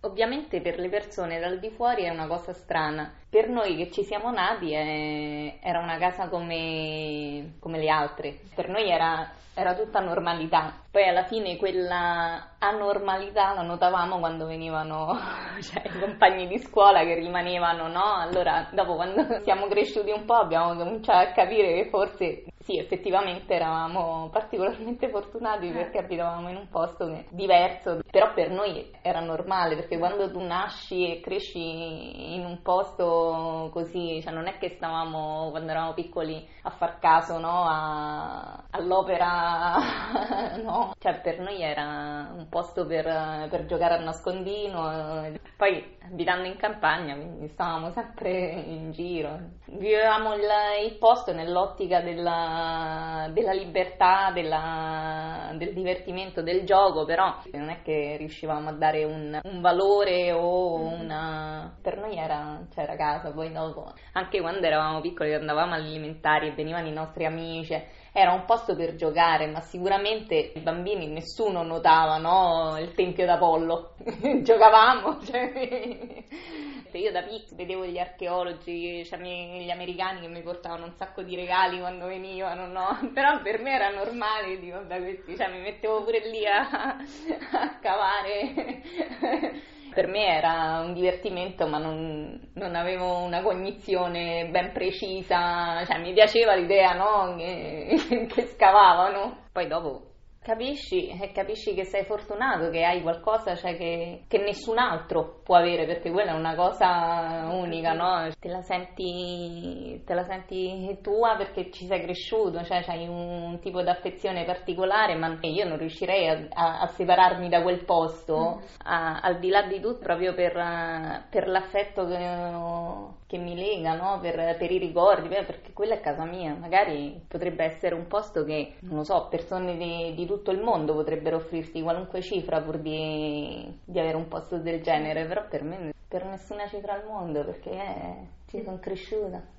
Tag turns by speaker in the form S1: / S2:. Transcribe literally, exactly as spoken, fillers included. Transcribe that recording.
S1: Ovviamente per le persone dal di fuori è una cosa strana, per noi che ci siamo nati è- era una casa come, come le altre, per noi era, era tutta normalità, poi alla fine quella anormalità la notavamo quando venivano cioè, i compagni di scuola che rimanevano, no? Allora dopo quando siamo cresciuti un po' abbiamo cominciato a capire che forse sì, effettivamente eravamo particolarmente fortunati perché abitavamo in un posto che- diverso, però per noi era normale perché quando tu nasci e cresci in un posto così, cioè non è che stavamo quando eravamo piccoli a far caso, no, a- all'opera, no, cioè per noi era un posto per, per giocare a nascondino, eh, poi abitando in campagna, quindi stavamo sempre in giro, vivevamo il, il posto nell'ottica della, della libertà, della- del divertimento, del gioco, però non è che riuscivamo a dare un, un valore o una... per noi era, cioè era casa, poi dopo, anche quando eravamo piccoli andavamo alle elementari e venivano i nostri amici, era un posto per giocare, ma sicuramente i bambini nessuno notava, no, il tempio d'Apollo, giocavamo, cioè, io da piccola vedevo gli archeologi, cioè gli americani che mi portavano un sacco di regali quando venivano, no, però per me era normale, dico, vabbè, questi, cioè mi mettevo pure lì a, a cavare. Per me era un divertimento, ma non, non avevo una cognizione ben precisa, cioè mi piaceva l'idea, no, che, che scavavano. Poi dopo capisci e capisci che sei fortunato, che hai qualcosa, cioè che, che nessun altro può avere, perché quella è una cosa unica, no? Te la senti, te la senti tua perché ci sei cresciuto, cioè hai un tipo di affezione particolare, ma io non riuscirei a, a, a separarmi da quel posto, a, al di là di tutto, proprio per, per l'affetto che, che mi lega, no? Per, per i ricordi, perché quella è casa mia, magari potrebbe essere un posto che, non lo so, persone di, di tutto il mondo potrebbero offrirti qualunque cifra pur di, di avere un posto del genere, però per me per nessuna cifra al mondo, perché eh, ci sono cresciuta.